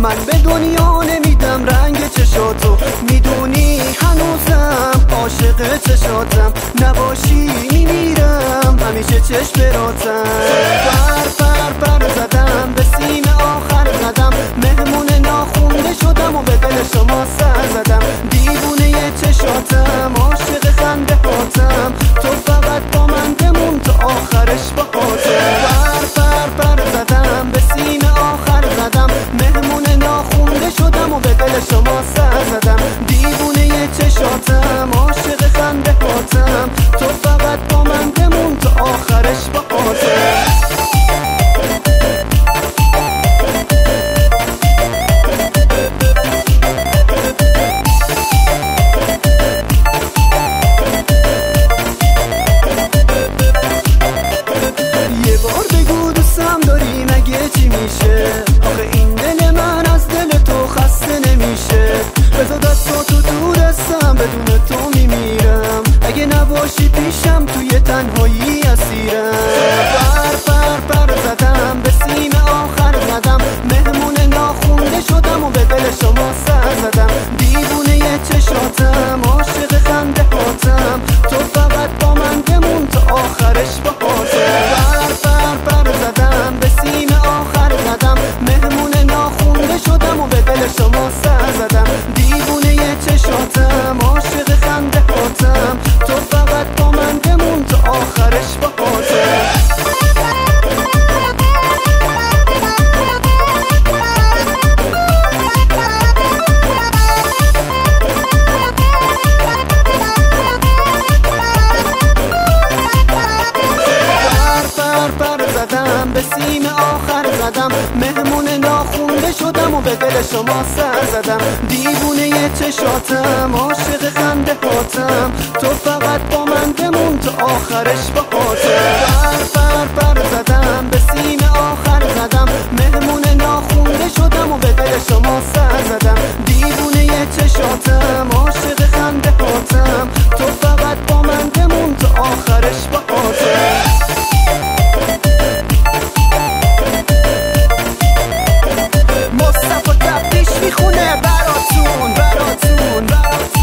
من به دنیا نمیدم رنگ چشاتو، میدونی هنوزم عاشق چشاتم، نباشی میمیرم همیشه چشم براتم. پر زدم به سیم آخر زدم، مهمون ناخونده شدم و به دل شما سر زدم. دیوونه چشاتم، عاشق خنده هاتم، تو فقط با من بمون تا آخرش با هاتم. پر زدم به سیم آخر زدم، مهمون ناخونده شدم و به دل شما سر زدم. دیوونه چشاتم، عاشق خنده هاتم، تو فقط با من بمون تا آخرش با هاتم. آخه این دل من از دل تو خسته نمیشه، بذار دستاتو تو دستم، بدون تو میمیرم. اگه نباشی پیشم توی تنهایی اسیرم. پر زدم به سیم آخر زدم، مهمون ناخونده شدم و به دل شما سر زدم. دیوونه چشاتم، عاشق خنده هاتم، تو فقط با من بمون تا آخرش با هاتم. پر زدم به سیم آخر زدم، مهمون ناخونده شدم و به دل شما سر زدم. دیوونه چشاتم، عاشق خنده هاتم، تو فقط با من بمون تا آخرش با هاتم. به سیم آخر زدم، مهمون ناخونده شدم و به دل شما سر زدم. دیوونه چشاتم، عاشق خنده هاتم، تو فقط با من بمون تا آخرش با هاتم. پر زدم به سیم آخر زدم، مهمون ناخونده شدم و به دل شما سر زدم. دیوونه چشاتم، عاشق خنده هاتم، تو فقط با من بمون تا آخرش با هاتم. میخونه براتون